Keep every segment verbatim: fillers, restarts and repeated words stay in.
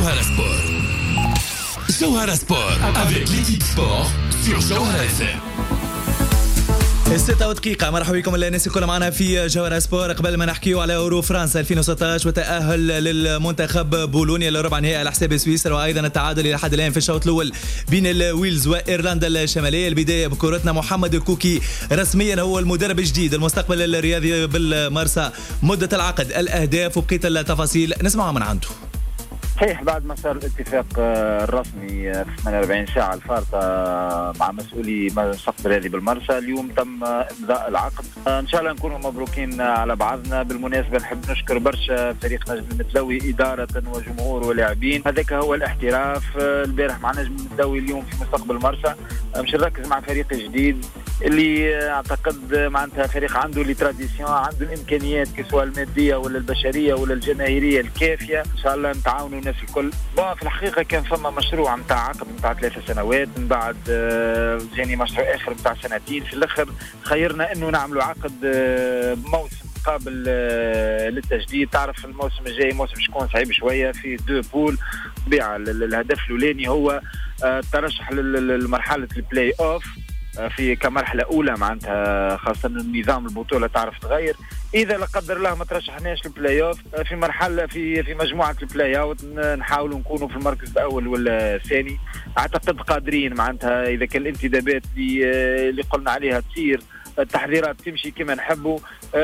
Jawhara Sport. Jawhara Sport avec l'équipe sport sur Jawhara اف ام. الستة دقيقة. مرحبا بكم الناس الكل معنا في جوهرة سبور. قبل ما نحكيو على أورو فرنسا ألفين وستة عشر وتأهل للمنتخب بولونيا لربع نهائي على حساب سويسرا، وأيضا التعادل إلى حد الآن في الشوط الأول بين الويلز وإيرلندا الشمالية. البداية بكرتنا محمد كوكي رسميا هو المدرب الجديد، المستقبل الرياضي بالمرسى، مدة العقد، الأهداف وبقية التفاصيل نسمعها من عنده. صحيح، بعد ما صار الاتفاق الرسمي في ثمانية وأربعين ساعة الفارطة مع مسؤولي المستقبل هذه بالمرسى، اليوم تم إمضاء العقد. إن شاء الله نكونوا مبروكين على بعضنا. بالمناسبة نحب نشكر برشا فريق نجم المتلوي إدارة وجمهور ولاعبين، هذاك هو الاحتراف. البارح مع نجم المتلوي، اليوم في مستقبل مرسى مش نركز مع فريق جديد اللي اعتقد معناتها فريق عنده لي تراديسيون، عنده الامكانيات سواء الماديه ولا البشريه ولا الجماهيريه الكافيه. ان شاء الله نتعاونوا الناس الكل. في الحقيقه كان فما مشروع نتاع عقد نتاع ثلاثة سنوات، من بعد جاني مشروع اخر نتاع سنتين، في الاخر خيرنا انه نعملوا عقد موسم قابل للتجديد. تعرف الموسم الجاي موسم شكون صعيب شويه، في دو بول طبيعه. الهدف الاولاني هو الترشح لمرحله البلاي اوف في كمرحله اولى، معناتها خاصه النظام البطوله تعرف تغير. اذا لا قدر الله ما ترشحناش للبلاي اوف في مرحله في في مجموعه البلاي اوت، نحاولوا نكونوا في المركز الاول ولا الثاني. اعتقد قادرين، معناتها اذا كان الانتدابات اللي, اللي قلنا عليها تصير، التحضيرات تمشي كما نحبوا،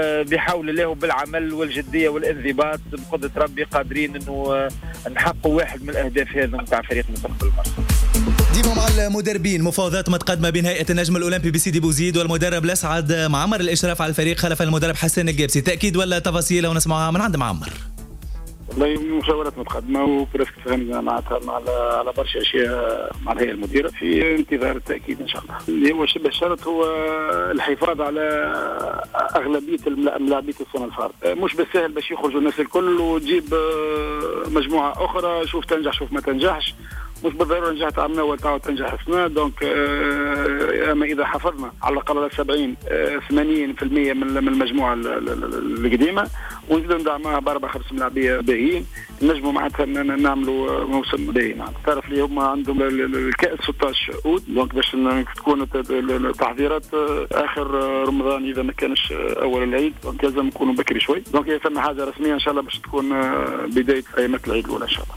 بحول الله وبالعمل والجديه والانضباط بقدره ربي قادرين انه نحققوا واحد من الاهداف هذا نتاع فريق مستقبل مرسى. ديما مع المدربين، مفاوضات متقدمه بين هيئه النجم الاولمبي بسيدي بوزيد والمدرب الاسعد معمر، الاشراف على الفريق خلف المدرب حسن الجابسي. تاكيد ولا تفاصيل ونسمعها من عند معمر؟ والله مشاورات متقدمه وبرفق فهمنا معناتها مع على برشا اشياء مع الهيئه المديره، في انتظار التاكيد ان شاء الله. اللي هو شبه الشرط هو الحفاظ على اغلبيه اللاعبين السنه الفارطه، مش بالسهل باش يخرجوا الناس الكل وتجيب مجموعه اخرى، شوف تنجح شوف ما تنجحش، مش بالضروره نجحت عام اول تعاود تنجح السنه. دونك اما اذا حافظنا على الاقل على سبعين ثمانين بالمئة من المجموعه القديمه ونزيدوا ندعموها باربع خمس ملاعبيه باهيين، نجموا معناتها نعملوا موسم باهي. معناتها تعرف لي هم عندهم الكاس ستة عشر اوت، دونك باش تكون التحضيرات اخر رمضان اذا ما كانش اول العيد، دونك لازم نكونوا بكري شوي. دونك ثم حاجه رسميه ان شاء الله باش تكون بدايه ايامات العيد الاولى ان شاء الله.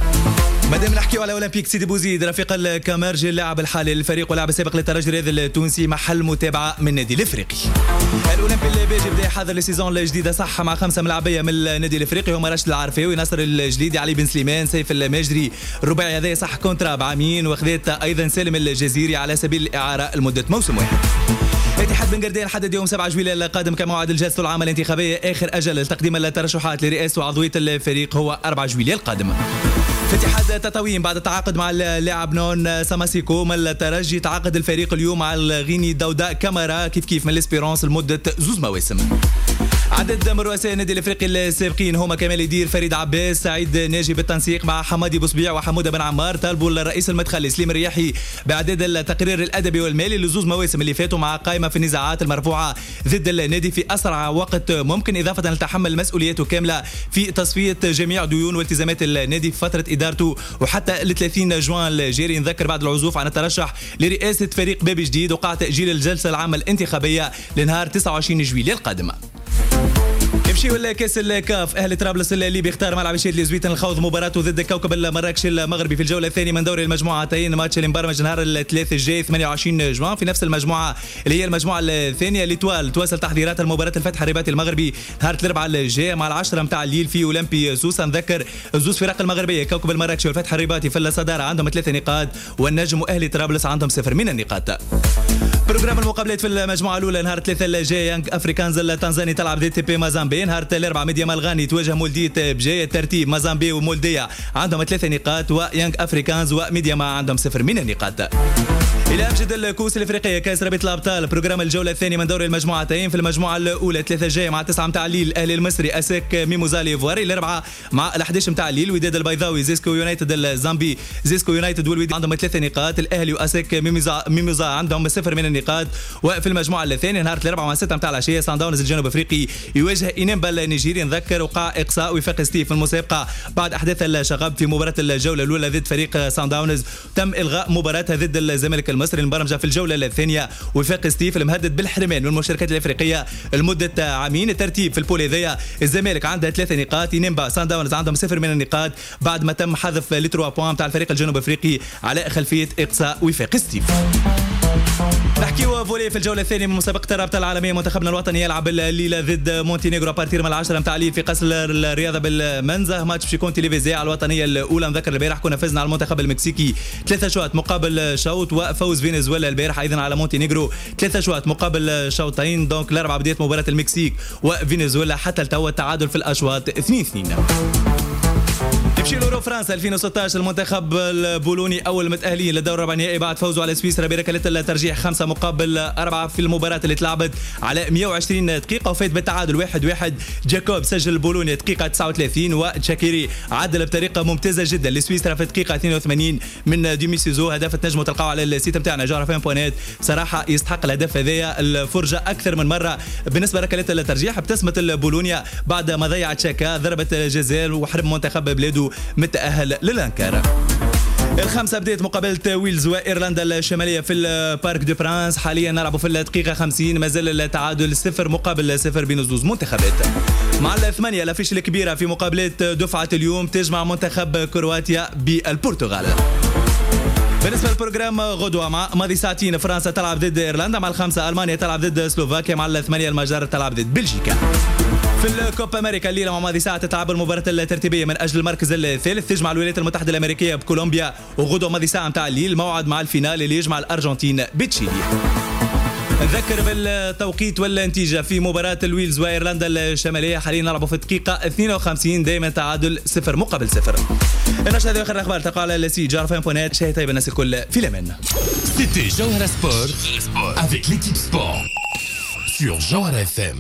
مادام نحكيو على اولمبيك سيدي بوزيد، رفيق الكامرجي اللاعب الحالي للفريق واللاعب السابق للترجي الرياضي التونسي، محل متابعه من النادي الافريقي. الاولمبي البيجي بدا يحضر للسيزون الجديده صح مع خمسه ملاعبيه من النادي الافريقي، هما راشد العرفاوي، ناصر الجليدي، علي بن سليمان، سيف الماجري. الرباعي هذا صح كونترا بعامين، وخذت ايضا سالم الجزيري على سبيل الاعاره لمده موسم واحد. اتحاد بن قردان حدد يوم سبعة جويلية القادم كموعد الجلسة العامة الانتخابية. آخر أجل لتقديم الترشحات لرئاسة وعضوية الفريق هو أربعة جويلية القادم. في اتحاد تطاوين، بعد التعاقد مع اللاعب نون ساماسيكو من الترجي، تعاقد الفريق اليوم مع الغيني داودا كامارا كيف كيف من الاسبيرونس لمدة زوز مواسم. عدد من رؤساء النادي الافريقي السابقين هما كمال يدير، فريد عباس، سعيد ناجي، بالتنسيق مع حمادي بوسبيع وحموده بن عمار، طالبوا الرئيس المتخلي سليم الرياحي باعداد التقرير الادبي والمالي لزوز مواسم اللي فاتوا مع قائمه في النزاعات المرفوعه ضد النادي في اسرع وقت ممكن، اضافه لتحمل مسؤولياته كامله في تصفيه جميع ديون والتزامات النادي في فتره ادارته وحتى ل ثلاثين جوان الجاري. نذكر بعد العزوف عن الترشح لرئاسه فريق باب جديد، وقع تاجيل الجلسه العامه الانتخابيه لنهار تسعة وعشرين جويلية القادمه. نمشيو لكاس الكاف. اهلي طرابلس الليبي اختار ملعب الشيد لزويتن الخوض مباراته ضد كوكب المراكش المغربي في الجوله الثانيه من دوري المجموعتين. ماتش اللي مبرمج نهار الثلاث الجاي ثمانية وعشرين جوان في نفس المجموعه اللي هي المجموعه الثانيه. ليتوال تواصل تحضيرات المباراه الفتح الرباطي المغربي نهار الاربعاء الجاي مع العشرة نتاع الليل في اولمبي سوسه. نذكر زوز فرق المغربيه كوكب المراكش والفتح الرباطي في الصداره عندهم ثلاثه نقاط، والنجم واهلي طرابلس عندهم صفر من النقاط. بروجرام المقابلات في المجموعه الاولى نهار الثلاثاء الجاي، يانج افريكانز التنزاني تلعب دي تي بي مازامبي. نهار الاربعاء ميديا مالغاني تواجه مولدية بجاية الترتيب، مازامبي ومولدية عندهم ثلاثة نقاط، ويانج افريكانز وميديا ما عندهم صفر من النقاط. الى امجد الكؤوس الافريقيه كاس رابطه الابطال، بروجرام الجوله الثانيه من دوري المجموعتين. في المجموعه الاولى ثلاثة جاي مع تسعة متاع الليل الاهلي المصري اسك ميموزا ليفواري، الاربعه مع ال11 متاع الليل وداد البيضاوي زيسكو يونايتد الزامبي. زيسكو يونايتد والوداد عندهم ثلاثة نقاط، الاهلي واسك ميموزا ميموزا عندهم صفر من النقاط. وفي المجموعه الثانيه نهار الاربعاء مع ستة متاع العشيه سان داونز الجنوب افريقي يواجه انيمبا النيجيري. نذكر وقع اقصاء وفاق ستيف في المسابقه بعد احداث الشغب في مباراه الجوله الاولى ضد فريق سان داونز. تم الغاء مباراتها ضد الزمالك المصري المبرمجه في الجوله الثانيه. وفاق ستيف المهدد بالحرمان من المشاركات الافريقيه لمده عامين. الترتيب في البول هذايا الزمالك عندها ثلاثه نقاط، انيمبا سان داونز عندهم صفر من النقاط بعد ما تم حذف لي ثلاثة بوان تاع الفريق الجنوب افريقي على خلفيه اقصاء وفاق ستيف. نحكيو فولي في الجوله الثانيه من مسابقه الرابطه العالميه. منتخبنا الوطني يلعب الليله ضد مونتينيغرو بارتير من العشرة متاع الليل في قصر الرياضه بالمنزه. ماتش باش يكون تلفزيوني على الوطنيه الاولى. نذكر البارح كنا فزنا على المنتخب المكسيكي ثلاثه شوط مقابل شوط، وفوز فنزويلا البارح ايضا على مونتينيغرو ثلاثه شوط مقابل شوطين. دونك الاربعه بدايه مباراه المكسيك وفنزويلا حتى لتوا التعادل في الاشواط اثنين اثنين. يمشي لورو فرنسا ألفين وستة عشر المنتخب البولوني اول متاهلين للدور الربع النهائي بعد فوزه على سويسرا بركله الترجيح خمسه مقابل اربعه في المباراه اللي تلعبت على مئة وعشرين دقيقه وفات بالتعادل واحد واحد. جاكوب سجل البولوني دقيقه تسعة وثلاثين وتشاكيري عدل بطريقه ممتازه جدا لسويسرا في دقيقه اثنين وثمانين من ديمي سيزو. هدف تنجموا تلقاو على السيت نتاعنا جوهرة بوانات. صراحه يستحق الهدف هذايا الفرجه اكثر من مره. بالنسبه لركلات الترجيح ابتسمت البولونيا بعد ما ضيعت شاكا ضربه جزاء وحرم منتخب بلاده متأهل للانكار. الخمسة بدأت مقابلة ويلز وإيرلندا الشمالية في البارك دو برانس. حاليا نلعب في الدقيقة خمسين مازال التعادل صفر مقابل صفر بين زوز منتخبات. مع الثمانية الافيش الكبيرة في مقابلات دفعة اليوم تجمع منتخب كرواتيا بالبرتغال. بالنسبه للبروجرام غدوه مع ماضي ساعتين فرنسا تلعب ضد ايرلندا، مع الخمسه المانيا تلعب ضد سلوفاكيا، مع الثمانيه المجر تلعب ضد بلجيكا. في الكوبا امريكا الليله مع ماضي ساعه تلعب المباراه الترتيبيه من اجل المركز الثالث، تجمع الولايات المتحده الامريكيه بكولومبيا، وغدوه ماضي ساعه نتاع الليل موعد مع الفينال اللي يجمع الارجنتين بتشيلي. نذكر بالتوقيت والنتيجه في مباراه الويلز وايرلندا الشماليه، حاليا نلعبوا في الدقيقه اثنين وخمسين دائما تعادل صفر مقابل صفر. النشرة هذه اخر الاخبار تقع على السي جارفين بونات. شاهي طيب الناس الكل في الامان. C'était Jawhara Sport avec l'équipe sport sur Jawhara F M.